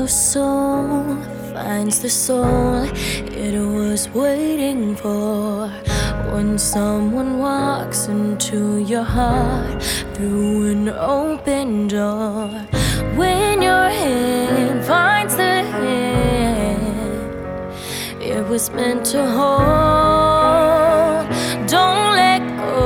the soul finds the soul it was waiting for. When someone walks into your heart through an open door. When your hand finds the hand it was meant to hold, don't let go.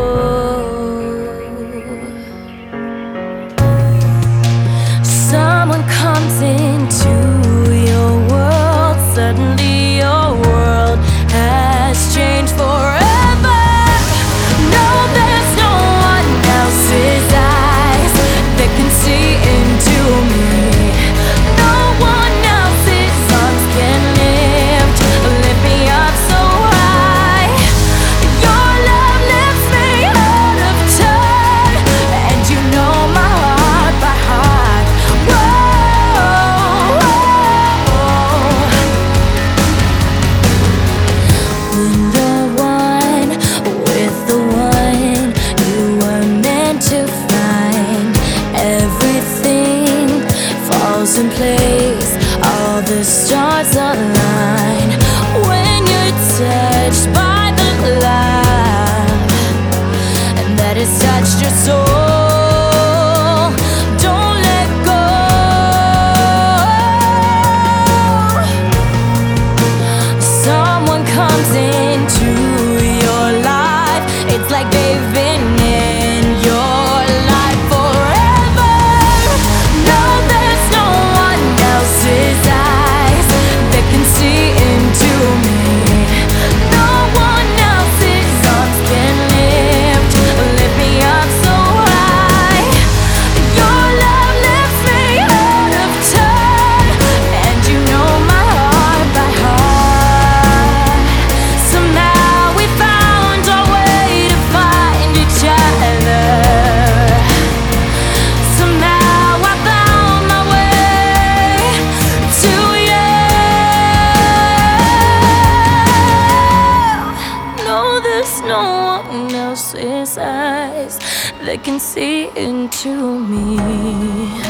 Someone comes into your world, suddenly your world has changed forever. No, there's no one else's eyes that can see into me. No one else's arms can lift me up so high. Your love lifts me out of turn, and you know my heart by heart. When the one with the one you were meant to find, everything falls in place, all the stars align. When you're touched by the love and that has touched your soul, don't let go. Someone comes into your life, it's like they've been in your life forever. No, there's no one else's eyes that can see into me. No one else's arms can lift me up so high. Your love lifts me out of turn, and you know my heart by heart. Somehow we found our way to find each other. Somehow I found my way to you. No, there's no one else's eyes that can see into me.